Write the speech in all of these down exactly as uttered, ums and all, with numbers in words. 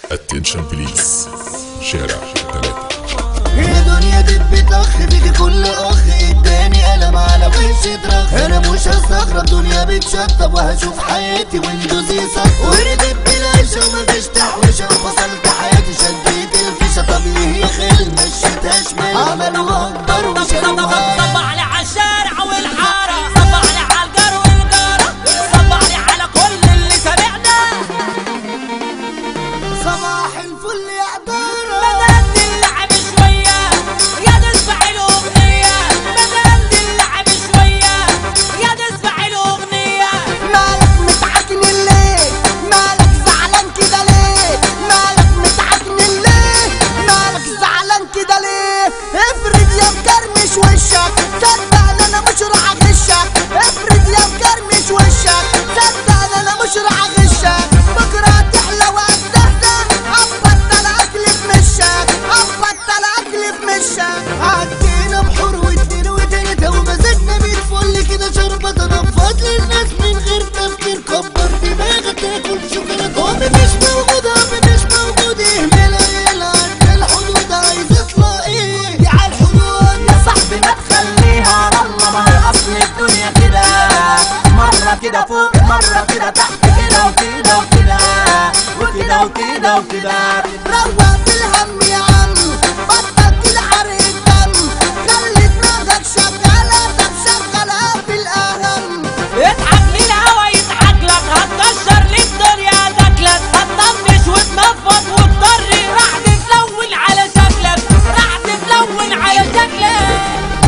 اتنشن بليز شارع ثلاثة. يا دنيا دب طخ فيك كل اخ اداني قلم على وش اترخ. انا مش هستغرب دنيا بتشطب وهشوف حياتي ويندوز يصف. وانا دب العيشة ومفيش تحويشة وفصلت حياتي شديت الفيشة. طب ليه يا خال مشيتها شمال عملوا اكبر وشالوها. صب علي عالشارع والحارة، صب علي عالجار والجارة، صب علي على كل اللي سمعنا. صباح الفل يا عبارة. بدأت اللعب شوية يا نسمع الأغنية، بدأت اللعب شوية يا نسمع الأغنية. مالك متعكن ليه؟ مالك زعلان كده ليه؟ مالك متعكن ليه؟ مالك زعلان كده ليه؟ افرد يا مكرمش وشك، صدق انا مش راح اغشك. افرد يا مكرمش وشك، صدق انا مش راح اغشك. بكره تحلى وهتهدى، ابطل اكل في مشك، ابطل اكل في مشك. عدينا بحور واتنين وتلاته ومزاجنا بيتفل كده شربة تنفض للناس من غير تفكير. كبر دماغك تاكل شوكولاتة. هو مفيش موجود هو مفيش موجود. اهمل عيال عدى الحدود عايز يطلع ايه يا عالحدود. يا صاحبي ما تخليها على الله، ما هي اصل الدنيا كده، مرة كده فوق مرة كده تحت، كده وكده وكده وكده وكده وكده. روق بالهم يا عم، بطل كده حرق الدم، خلي دماغك شغالة، طب شغالها في الأهم. اضحك للهوا يضحك لك، هتكشر للدنيا تاكلك، هتطفش وتنفض وتضري، راح تتلون على شكلك، راح تتلون على شكلك.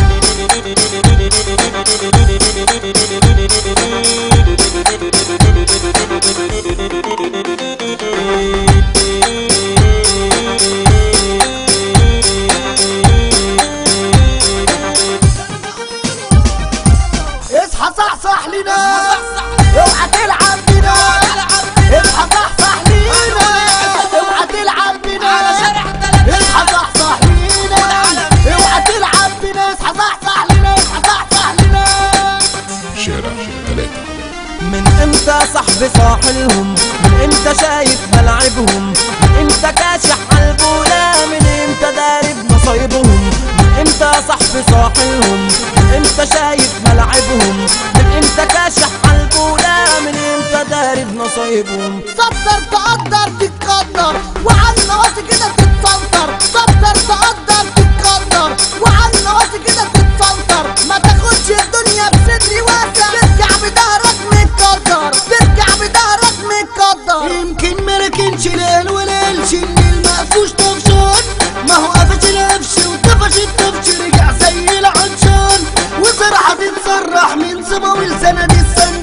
اصحى صحصح لنا اوعى تلعب بينا. اصحى صحصح لينا اوعى تلعب بينا. اصحى صحصح لينا اوعى تلعب بينا. اصحى صحصح لينا اصحى صحصح لينا. شارع ثلاثة. من امتى صاحبي صاحلهم؟ من امتى شايف ملعبهم؟ من امتى كاشح عالبولا؟ من امتى دارب مصايبهم؟ من امتى صاحبي صاحلهم؟ من امتى شايف ملعبهم؟ من امتى كاشح عالبولا؟ من امتى دارب مصايبهم؟ صدر تقدر تتقدر وعلى النواصي كده تتسنطر. صدر تقدر تتقدر وعلى النواصي كده تتسنطر. ما تاخدش الدنيا بصدري واسع، ترجع بدهرك متقدر، ترجع بدهرك متقدر. يمكن ما ركنش ليل وليلش ان المقفوش طفشان. ما هو قفش القفش وطفش الطفش رجع زي العطشان. وصرحة تتسرح من صبا ولسانة السن